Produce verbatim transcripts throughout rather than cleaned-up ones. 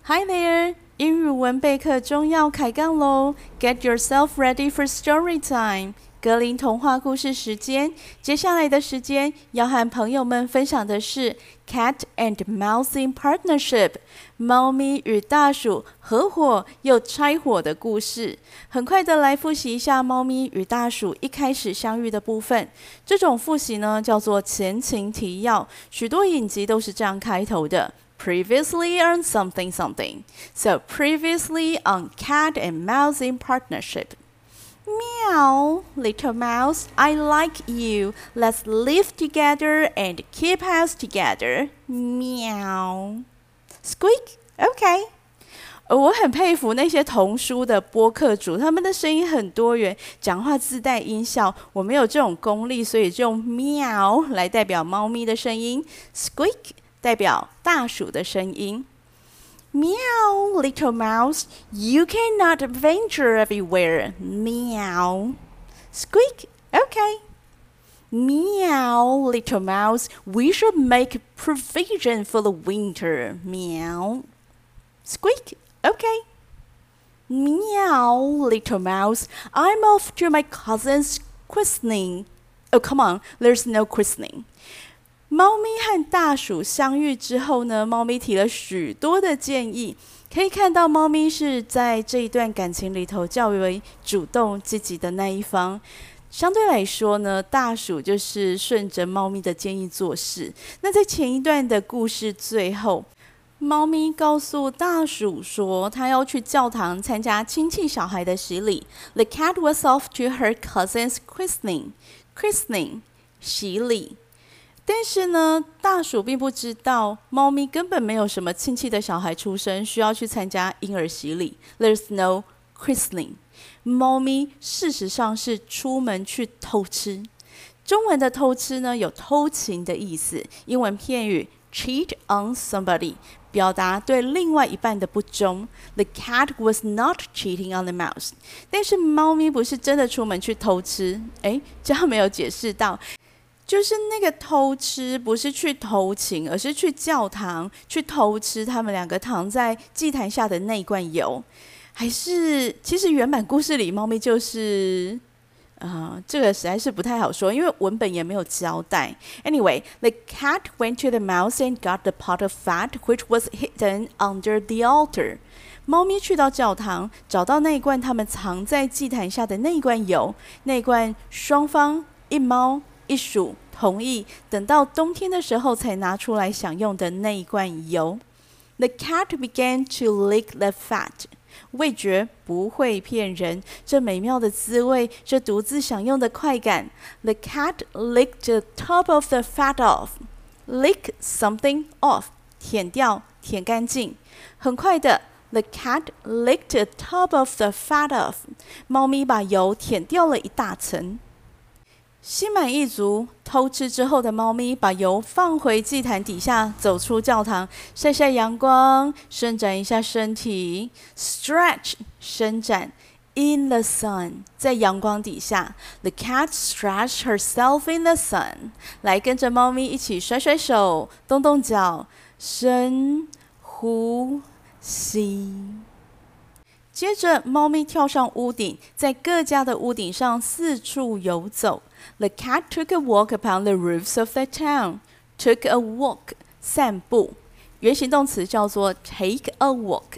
Hi there！英语文备课中要开杠喽 ！Get yourself ready for story time！格林童话故事时间。接下来的时间要和朋友们分享的是 Cat and Mouse in Partnership， 猫咪与大鼠合伙又拆伙的故事。很快的来复习一下猫咪与大鼠一开始相遇的部分。这种复习呢叫做前情提要，许多影集都是这样开头的。Previously on something something. So previously on Cat and Mouse in Partnership. Meow, little mouse, I like you. Let's live together and keep house together. Meow. Squeak, okay. 我很佩服那些童书的播客主，他们的声音很多元，讲话自带音效。我没有这种功力，所以就用 meow 来代表猫咪的声音 ，squeak 代表大鼠的声音。Meow, little mouse, you cannot venture everywhere. Meow. Squeak, okay. Meow, little mouse, we should make provision for the winter. Meow. Squeak, okay. Meow, little mouse, I'm off to my cousin's christening. Oh, come on, there's no christening. 猫咪和大鼠相遇之后呢，猫咪提了许多的建议。可以看到，猫咪是在这一段感情里头较为主动积极的那一方。相对来说呢，大鼠就是顺着猫咪的建议做事。那在前一段的故事最后，猫咪告诉大鼠说，它要去教堂参加亲戚小孩的洗礼。The cat was off to her cousin's christening. Christening, 洗礼。但是呢，大鼠并不知道，猫咪根本没有什么亲戚的小孩出生，需要去参加婴儿洗礼。There's no christening。猫咪事实上是出门去偷吃。中文的偷吃呢，有偷情的意思。英文片语 cheat on somebody， 表达对另外一半的不忠。The cat was not cheating on the mouse。但是猫咪不是真的出门去偷吃。诶，这样没有解释到。就是那个偷吃，不是去偷情，而是去教堂去偷吃他们两个躺在祭坛下的那一罐油。还是其实原版故事里猫咪就是，呃，这个实在是不太好说，因为文本也没有交代。Anyway, the cat went to the mouse and got the pot of fat, which was hidden under the altar. 猫咪去到教堂，找到那一罐他们藏在祭坛下的那一罐油，那一罐双方一猫一鼠同意，等到冬天的时候才拿出来享用的那一罐油。The cat began to lick the fat. 味觉不会骗人，这美妙的滋味，这独自享用的快感。The cat licked the top of the fat off. Lick something off. 舔掉，舔干净。很快的 ，the cat licked the top of the fat off. 猫咪把油舔掉了一大层。心满意足，偷吃之后的猫咪把油放回祭坛底下，走出教堂，晒晒阳光，伸展一下身体 ，stretch 伸展 ，in the sun 在阳光底下 ，the cat stretched herself in the sun， 来跟着猫咪一起甩甩手，动动脚，深呼吸。接着，猫咪跳上屋顶，在各家的屋顶上四处游走。The cat took a walk upon the roofs of the town. Took a walk， 散步。原形动词叫做 take a walk.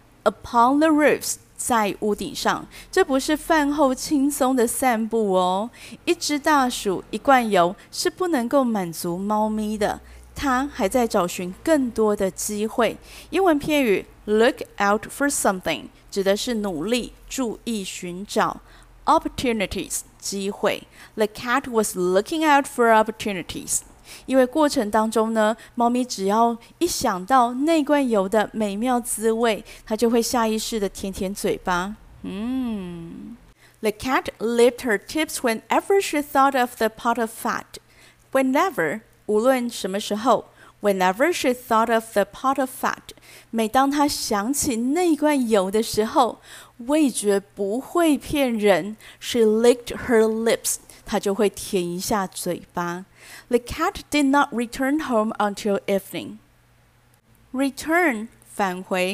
Upon the roofs， 在屋顶上。这不是饭后轻松的散步哦。一只大鼠，一罐油是不能够满足猫咪的。它还在找寻更多的机会。英文片语 look out for something。指的是努力、注意、寻找 opportunities 机会。The cat was looking out for opportunities。因为过程当中呢，猫咪只要一想到那罐油的美妙滋味，它就会下意识的舔舔嘴巴。嗯。The cat licked her tips whenever she thought of the pot of fat. Whenever 无论什么时候。Whenever she thought of the pot of fat， 每当她想起那罐油的时候，味觉不会骗人。She licked her lips， 她就会舔一下嘴巴。The cat did not return home until evening. Return 返回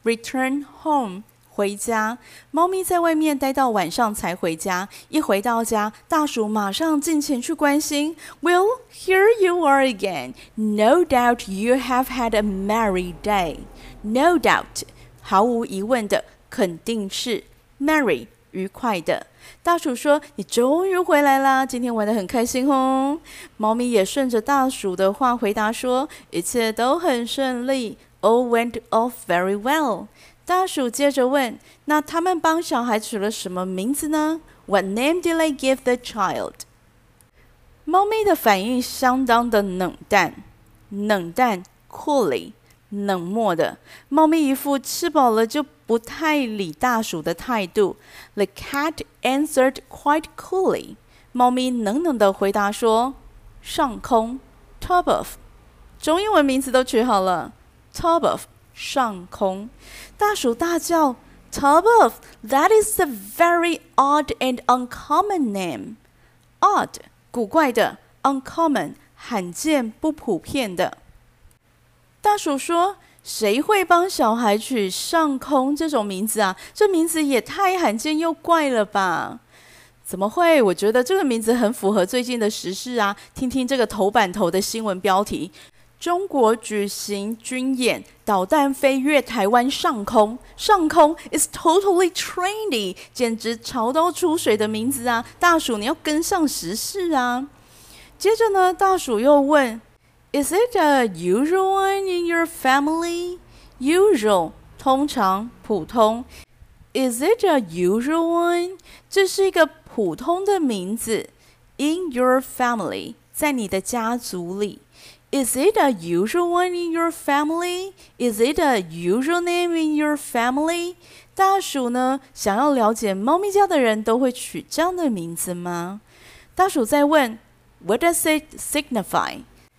return home 回家。猫咪在外面待到晚上才回家，一回到家，大鼠马上进前去关心。Well, here you are again. No doubt you have had a merry day. No doubt, 毫无疑问的，肯定是 merry 愉快的。大鼠说：“你终于回来啦，今天玩得很开心哦。”猫咪也顺着大鼠的话回答说：“一切都很顺利。All went off very well。”大鼠接着问：“那他们帮小孩取了什么名字呢？” What name did they give the child？ 猫咪的反应相当的冷淡，冷淡 coolly， 冷漠的。猫咪一副吃饱了就不太理大鼠的态度。The cat answered quite coolly。猫咪冷冷的回答说：“上空 top of。”中英文名字都取好了 ，top of。上空，大鼠大叫 Top of, that is a very odd and uncommon name. Odd, 古怪的 uncommon, 罕见不普遍的。大鼠说：“谁会帮小孩取上空这种名字啊？这名字也太罕见又怪了吧？”怎么会？我觉得这个名字很符合最近的时事啊！听听这个头版头的新闻标题。中国举行军演，导弹飞越台湾上空。上空 is totally trendy， 简直潮到出水的名字啊！大鼠，你要跟上时事啊！接着呢，大鼠又问 ：“Is it a usual one in your family？” Usual 通常普通。Is it a usual one？ 这是一个普通的名字。In your family， 在你的家族里。Is it a usual one in your family? Is it a usual name in your family? 大鼠呢，想要了解猫咪家的人都会取这样的名字吗？大鼠在问 What does it signify?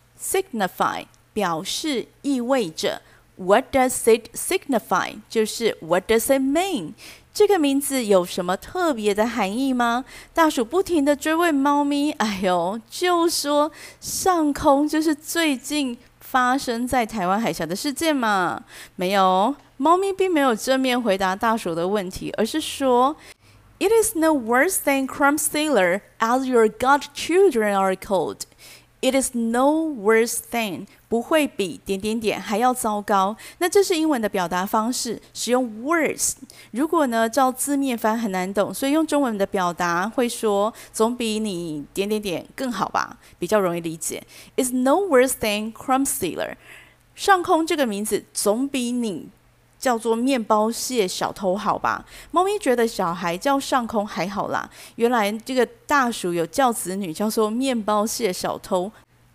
Signify 表示意味着 What does it signify? 就是 What does it mean?这个名字有什么特别的含义吗？大鼠不停地追问猫咪，哎呦，就说上空就是最近发生在台湾海峡的事件嘛。没有，猫咪并没有正面回答大鼠的问题，而是说 It is no worse than crumb stealer as your godchildren are called. It is no worse than 不会比点点点还要糟糕。那这是英文的表达方式，使用 worse。如果呢照字面翻很难懂，所以用中文的表达会说总比你点点点更好吧，比较容易理解。It's no worse than crumb stealer。上空这个名字总比你叫做面包屑小偷好吧？猫咪觉得小孩叫上空还好啦，原来这个大鼠有叫子女叫做面包屑小偷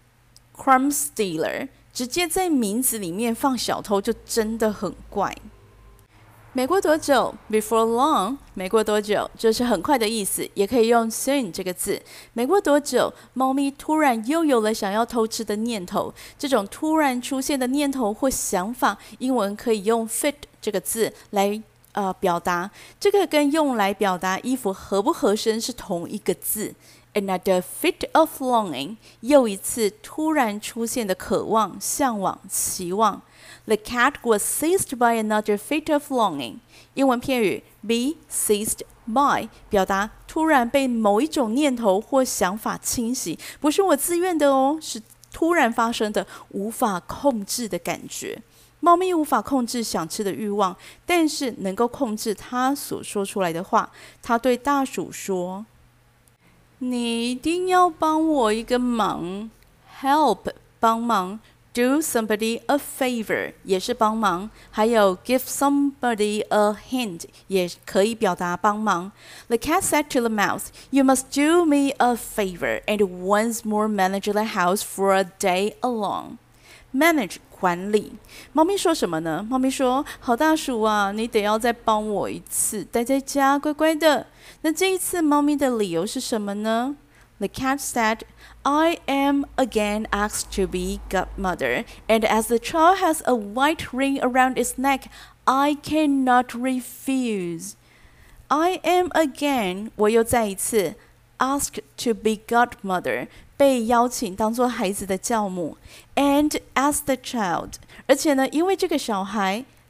crumb stealer， 直接在名字里面放小偷就真的很怪。没过多久 before long， 没过多久就是很快的意思，也可以用 soon 这个字。没过多久，猫咪突然又有了想要偷吃的念头。这种突然出现的念头或想法，英文可以用 fit 这个字来呃表达。这个跟用来表达衣服合不合身是同一个字。Another fit of longing， 又一次突然出现的渴望、向往、期望。The cat was seized by another fit of longing。英文片语 be seized by 表达突然被某一种念头或想法侵袭，不是我自愿的哦，是突然发生的，无法控制的感觉。猫咪无法控制想吃的欲望，但是能够控制它所说出来的话。它对大鼠说：“你一定要帮我一个忙 ，help 帮忙。” Do somebody a favor 也是帮忙，还有 give somebody a hint 也可以表达帮忙。The cat said to the mouse, "You must do me a favor and once more manage the house for a day alone." Manage 管理。猫咪说什么呢？猫咪说：“好大鼠啊，你得要再帮我一次，待在家乖乖的。”那这一次猫咪的理由是什么呢？The cat said, I am again asked to be godmother, and as the child has a white ring around its neck, I cannot refuse. I am again, 我又再一次 asked to be godmother, 被邀请当作孩子的教母 and as the child, 而且呢，因为这个小孩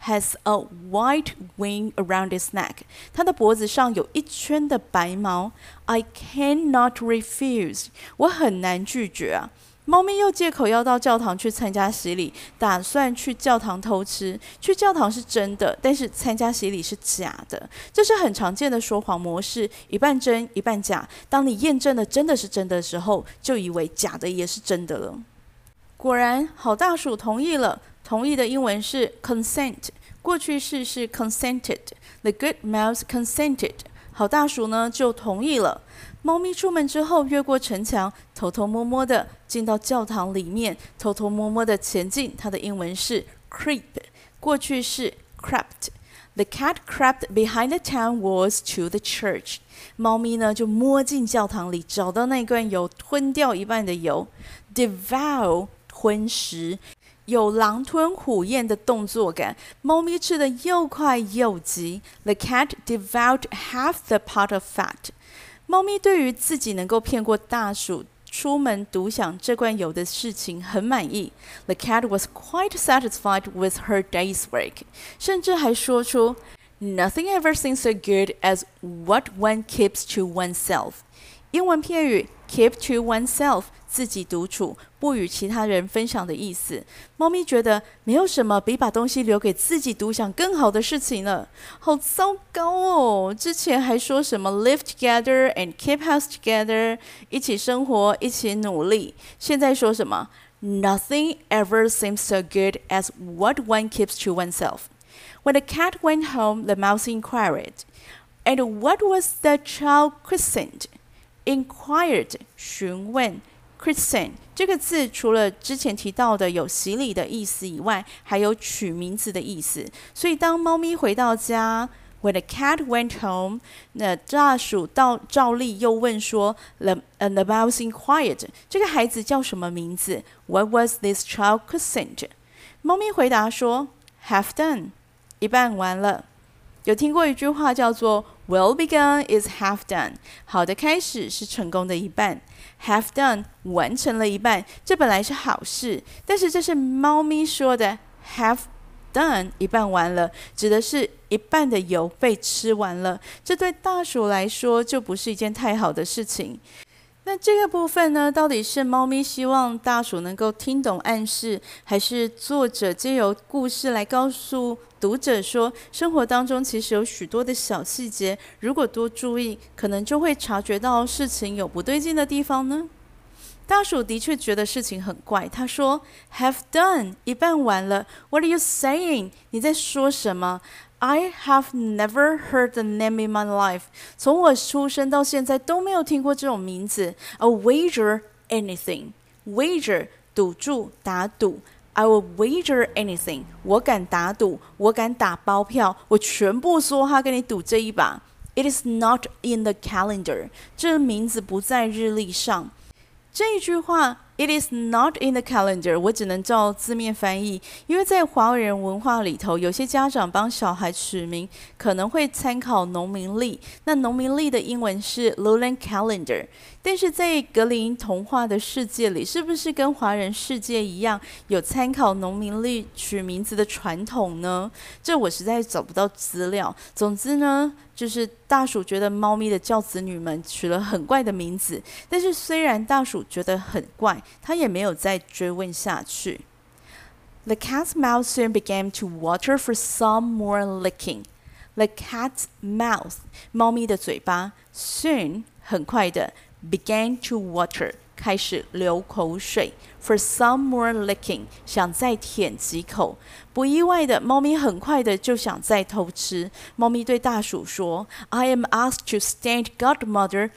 has a white wing around its neck. 它的脖子上有一圈的白毛。I cannot refuse. 我很难拒绝啊。猫咪又借口要到教堂去参加洗礼，打算去教堂偷吃。去教堂是真的，但是参加洗礼是假的。这是很常见的说谎模式，一半真一半假。当你验证了真的是真的时候，就以为假的也是真的了。果然，好大鼠同意了。同意的英文是 consent， 过去式是 consented。The good mouse consented。好大鼠呢就同意了。猫咪出门之后，越过城墙，偷偷摸摸的进到教堂里面，偷偷摸摸的前进。它的英文是 creep， 过去式 crept。The cat crept behind the town walls to the church。猫咪呢就摸进教堂里，找到那罐油，吞掉一半的油。Devour， 吞食。有狼吞虎咽的动作感，猫咪吃得又快又急。The cat devoured half the pot of fat。猫咪对于自己能够骗过大鼠出门独享这罐油的事情很满意。The cat was quite satisfied with her day's work， 甚至还说出 Nothing ever seems so good as what one keeps to oneself。英文片语 keep to oneself， 自己独处，不与其他人分享的意思。猫咪觉得没有什么比把东西留给自己独享更好的事情了。好糟糕哦！之前还说什么 live together and keep house together， 一起生活，一起努力。现在说什么 Nothing ever seems so good as what one keeps to oneself。When the cat went home, the mouse inquired, And what was the child christened?Inquired 询问 christen 这个字除了之前提到的有洗礼的意思以外，还有取名字的意思。所以当猫咪回到家 When the cat went home， 那大鼠到照例又问说 the, uh, the mouse inquired 这个孩子叫什么名字 What was this child christened？ 猫咪回答说 Half done， 一半完了。有听过一句话叫做 Well begun is half done， 好的开始是成功的一半。 Half done 完成了一半，这本来是好事，但是这是猫咪说的 half done 一半完了，指的是一半的油被吃完了。这对大鼠来说就不是一件太好的事情。那这个部分呢，到底是猫咪希望大鼠能够听懂暗示，还是作者借由故事来告诉读者说，生活当中其实有许多的小细节，如果多注意，可能就会察觉到事情有不对劲的地方呢？大鼠的确觉得事情很怪，他说 Have done 一半完了。 What are you saying？ 你在说什么？I have never heard the name in my life. 从我出生到现在都没有听过这种名字。A wager anything. Wager 赌注打赌。I will wager anything. 我敢打赌，我敢打包票，我全部说哈跟你赌这一把。It is not in the calendar. 这名字不在日历上。这一句话 It is not in the calendar， 我只能照字面翻译，因为在华人文化里头，有些家长帮小孩取名可能会参考农民历，那农民历的英文是 Lunar calendar， 但是在格林童话的世界里，是不是跟华人世界一样有参考农民历取名字的传统呢？这我实在找不到资料。总之呢，就是大鼠觉得猫咪的教子女们取了很怪的名字，但是虽然大鼠觉得很怪，他也没有再追问下去。The cat's mouth soon began to water for some more licking. The cat's mouth 猫咪的嘴巴 soon 很快的 began to water 开始流口水 for some more licking 想再舔几口。不意外的，猫咪很快的就想再偷吃。猫咪对大鼠说 I am asked to stand godmother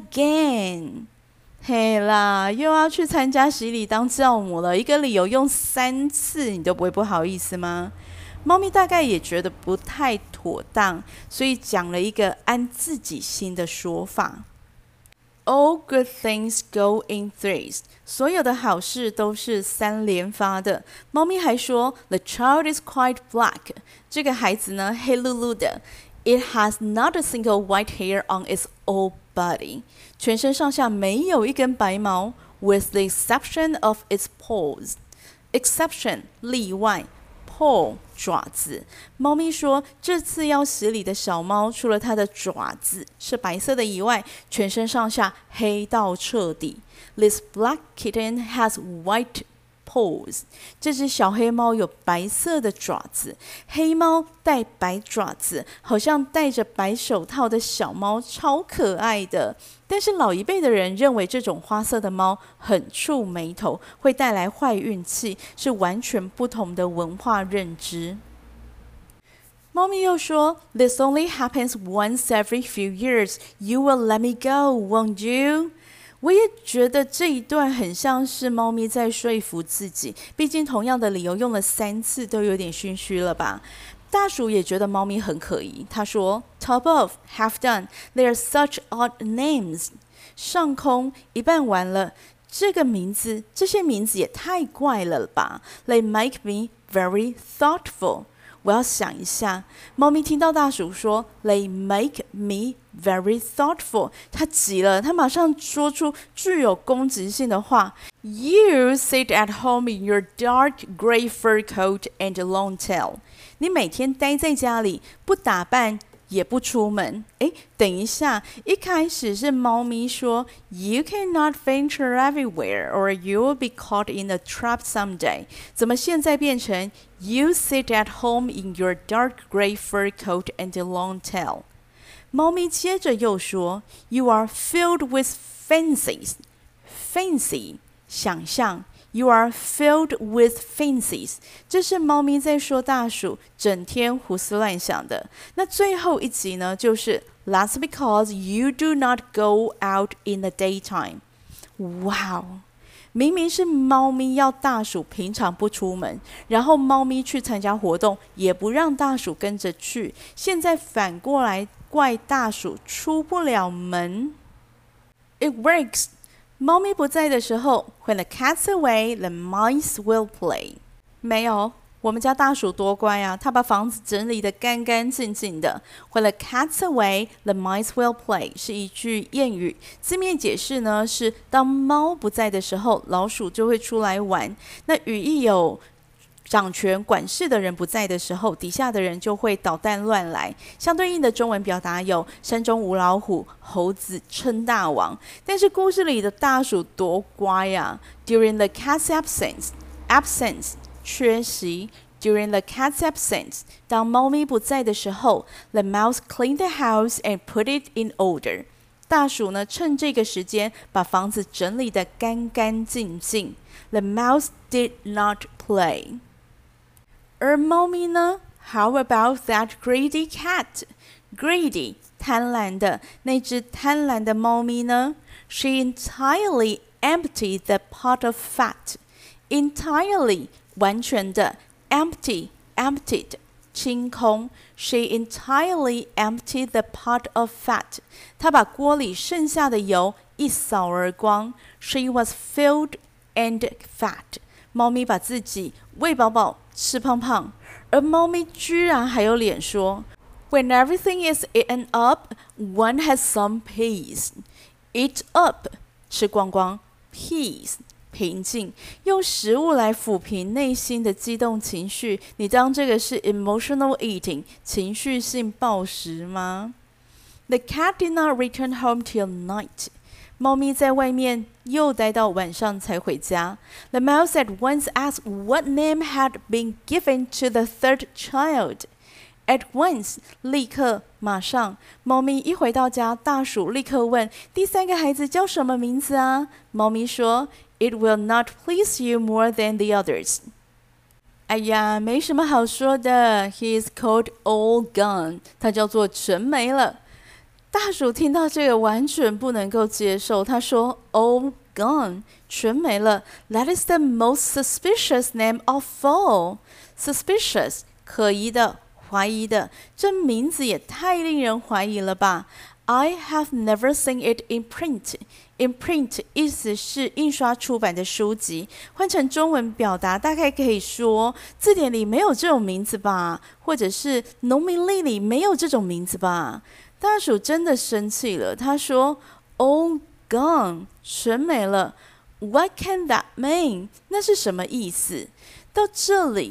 again。嘿啦，又要去参加洗礼当教母了，一个理由用三次，你都不会不好意思吗？猫咪大概也觉得不太妥当，所以讲了一个按自己心的说法。All good things go in threes， 所有的好事都是三连发的。猫咪还说 The child is quite black， 这个孩子呢黑噜噜的。It has not a single white hair on its whole body， 全身上下没有一根白毛 with the exception of its paws。 Exception 例外 paw 爪子。猫咪说，这次要洗礼的小猫，除了它的爪子是白色的以外，全身上下黑到彻底。This black kitten has white paws. 这只小黑猫有白色的爪子，黑猫带白爪子，好像戴着白手套的小猫，超可爱的。但是老一辈的人认为这种花色的猫很触眉头，会带来坏运气，是完全不同的文化认知。猫咪又说 ，This only happens once every few years. You will let me go, won't you? 我也觉得这一段很像是猫咪在说服自己，毕竟同样的理由用了三次，都有点心虚了吧。大鼠也觉得猫咪很可疑，他说 Top off, half done, they are such odd names. 上空一半完了，这个名字，这些名字也太怪了吧。They make me very thoughtful. 我要想一下。猫咪听到大鼠说 They make me very thoughtful， 它急了，它马上说出具有攻击性的话 You sit at home in your dark gray fur coat and long tail。 你每天待在家里，不打扮也不出门。诶，等一下，一开始是猫咪说 You cannot venture everywhere or you will be caught in a trap someday， 怎么现在变成 You sit at home in your dark gray fur coat and long tail？ 猫咪接着又说 You are filled with fancies。 Fancy 想象， You are filled with fancies， 这是猫咪在说大鼠整天胡思乱想的。那最后一集呢，就是 That's because you do not go out in the daytime。 哇哦，明明是猫咪要大鼠平常不出门，然后猫咪去参加活动也不让大鼠跟着去，现在反过来怪大鼠出不了门。 It works。猫咪不在的时候 When the cat's away, the mice will play。 没有，我们家大鼠多乖啊，它把房子整理得干干净净的。 When the cat's away, the mice will play 是一句谚语，字面解释呢是当猫不在的时候，老鼠就会出来玩。那语义有掌权管事的人不在的时候，底下的人就会捣蛋乱来。相对应的中文表达有山中无老虎，猴子称大王。但是故事里的大鼠多乖呀、啊、！During the cat's absence, absence 缺席。During the cat's absence， 当猫咪不在的时候 ，the mouse cleaned the house and put it in order。大鼠呢，趁这个时间把房子整理得干干净净。The mouse did not play。而猫咪呢 ？How about that greedy cat? Greedy 贪婪的，那只贪婪的猫咪呢 ？She entirely emptied the pot of fat. Entirely 完全的 ，empty emptied 清空。She entirely emptied the pot of fat. 她把锅里剩下的油一扫而光。She was filled and fat. 猫咪把自己喂饱饱，吃胖胖，而猫咪居然还有脸说 When everything is eaten up, one has some peace. Eat up 吃光光 Peace 平静，用食物来抚平内心的激动情绪，你当这个是 emotional eating 情绪性暴食吗？ The cat did not return home till night. 猫咪在外面又待到晚上才回家。The mouse at once asked what name had been given to the third child. At once 立刻马上，猫咪一回到家，大鼠立刻问第三个孩子叫什么名字啊？猫咪说 It will not please you more than the others. 哎呀，没什么好说的。He is called Old Gone. 他叫做全没了。大鼠听到这个完全不能够接受，他说 All gone 全没了。 That is the most suspicious name of all. Suspicious 可疑的，怀疑的，这名字也太令人怀疑了吧。 I have never seen it in print. In print 意思是印刷出版的书籍，换成中文表达大概可以说字典里没有这种名字吧，或者是农民历里没有这种名字吧。大鼠真的生气了，他说 All gone 全没了。 What can that mean? 那是什么意思？到这里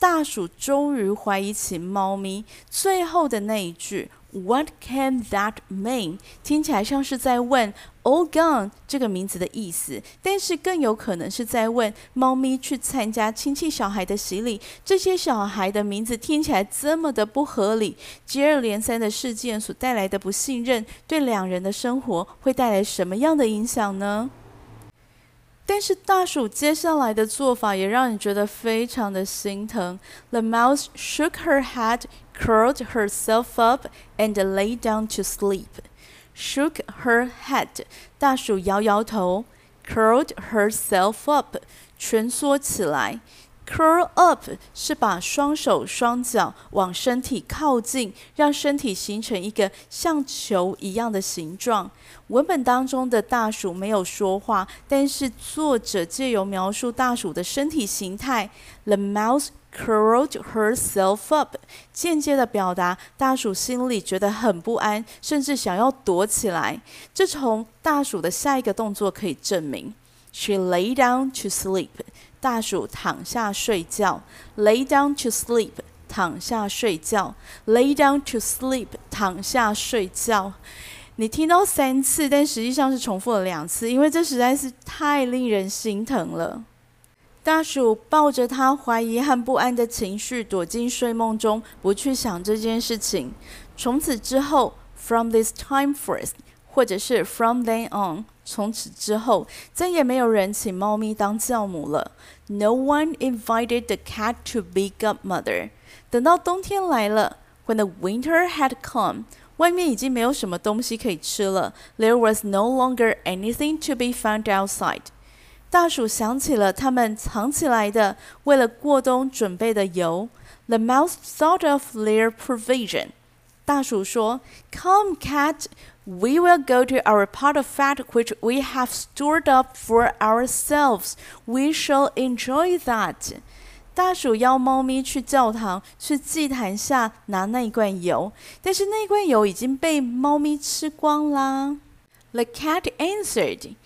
大鼠终于怀疑起猫咪最后的那一句 What can that mean？ 听起来像是在问 All gone 这个名字的意思，但是更有可能是在问猫咪去参加亲戚小孩的洗礼，这些小孩的名字听起来这么的不合理，接二连三的事件所带来的不信任，对两人的生活会带来什么样的影响呢？但是大鼠接下来的做法也让你觉得非常的心疼。The mouse shook her head, curled herself up, and lay down to sleep. Shook her head， 大鼠摇摇头。Curled herself up， 蜷缩起来。Curl up 是把双手双脚往身体靠近，让身体形成一个像球一样的形状。文本当中的大鼠没有说话，但是作者借由描述大鼠的身体形态 The mouse curled herself up， 间接的表达大鼠心里觉得很不安，甚至想要躲起来。这从大鼠的下一个动作可以证明。She lay down to sleep， 大鼠躺下睡觉。Lay down to sleep， 躺下睡觉。Lay down to sleep， 躺下睡觉。你听到三次，但实际上是重复了两次，因为这实在是太令人心疼了。大鼠抱着他怀疑和不安的情绪躲进睡梦中，不去想这件事情。从此之后 ，from this time forth， 或者是 from then on， 从此之后再也没有人请猫咪当教母了。No one invited the cat to be godmother。等到冬天来了 ，when the winter had come。外面已经没有什么东西可以吃了 There was no longer anything to be found outside. 大鼠想起了他们藏起来的为了过冬准备的油 The mouse thought of their provision. 大鼠说 Come, cat, we will go to our pot of fat which we have stored up for ourselves. We shall enjoy that.大鼠邀猫咪去教堂，去祭坛下拿那一罐油，但是那罐油已经被猫咪吃光啦。The cat answered,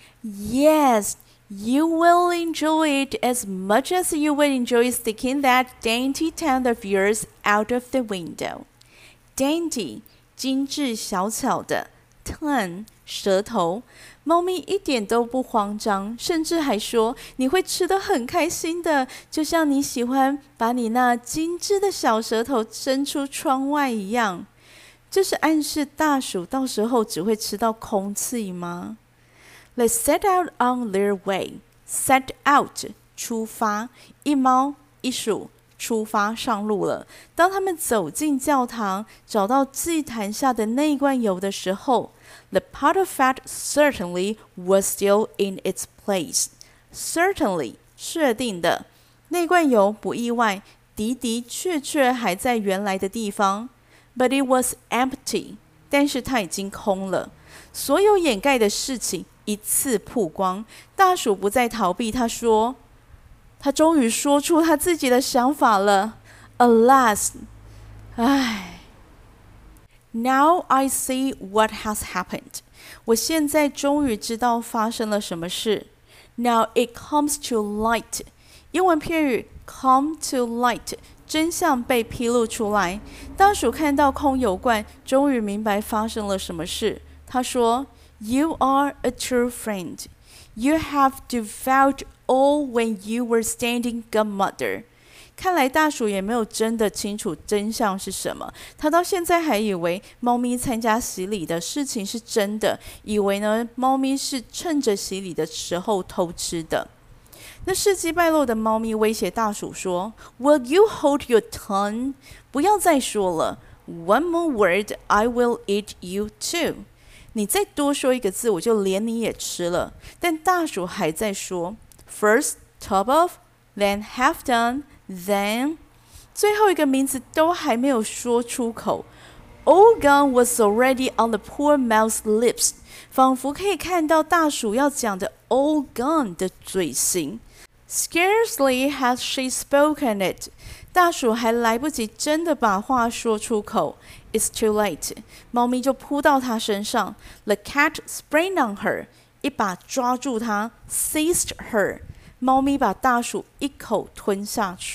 Yes, you will enjoy it as much as you would enjoy sticking that dainty tongue of yours out of the window. Dainty， 精致小巧的 tongue， 舌头。猫咪一点都不慌张，甚至还说你会吃得很开心的，就像你喜欢把你那精致的小舌头伸出窗外一样。这是暗示大鼠到时候只会吃到空气吗？ They set out on their way. Set out， 出发，一猫一鼠出发上路了。当他们走进教堂，找到祭坛下的那一罐油的时候，The pot of fat certainly was still in its place. Certainly， 确定的，那罐油不意外，的的确确还在原来的地方。But it was empty， 但是它已经空了。所有掩盖的事情一次曝光。大鼠不再逃避，他说，他终于说出他自己的想法了。Alas， 唉。Now I see what has happened. 我现在终于知道发生了什么事。Now it comes to light. 英文片语 come to light， 真相被披露出来。大鼠看到空油罐，终于明白发生了什么事。他说 You are a true friend. You have devoured all when you were standing godmother.看来大鼠也没有真的清楚真相是什么，他到现在还以为猫咪参加洗礼的事情是真的，以为呢猫咪是趁着洗礼的时候偷吃的。那事迹败露的猫咪威胁大鼠说 Will you hold your tongue？ 不要再说了 One more word, I will eat you too。 你再多说一个字，我就连你也吃了。但大鼠还在说 First top off, then half done.Then， 最后一个名字都还没有说出口。All gone was already on the poor mouse's lips， 仿佛可以看到大鼠要讲的 all gone 的嘴型。Scarcely had she spoken it， 大鼠还来不及真的把话说出口。It's too late， 猫咪就扑到它身上。The cat sprang on her， 一把抓住它 ，seized her。猫咪把大鼠一口吞下去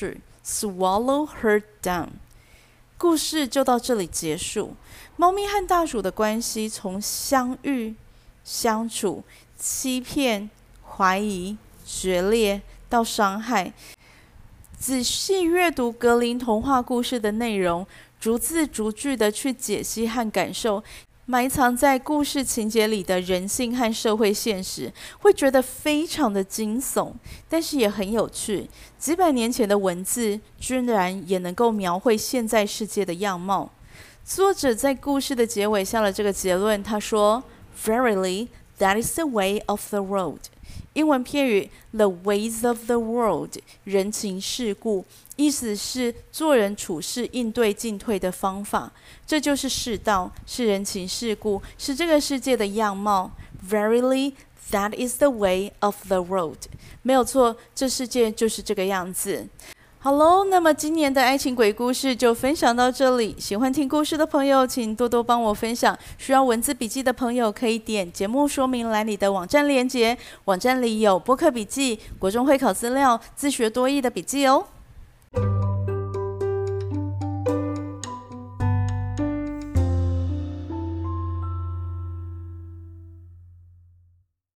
swallow her down。故事就到这里结束。猫咪和大鼠的关系从相遇、相处、欺骗、怀疑、决裂到伤害。仔细阅读格林童话故事的内容，逐字逐句的去解析和感受埋藏在故事情节里的人性和社会现实，会觉得非常的惊悚，但是也很有趣。几百年前的文字，居然也能够描绘现在世界的样貌。作者在故事的结尾下了这个结论，他说 ：“Verily, that is the way of the world。”英文片语 “the ways of the world”， 人情世故，意思是做人处事应对进退的方法。这就是世道，是人情世故，是这个世界的样貌。Verily, that is the way of the world。没有错，这世界就是这个样子。好喽，那么今年的爱情鬼故事就分享到这里。喜欢听故事的朋友，请多多帮我分享。需要文字笔记的朋友，可以点节目说明栏里的网站连结，网站里有播客笔记、国中会考资料、自学多益的笔记哦。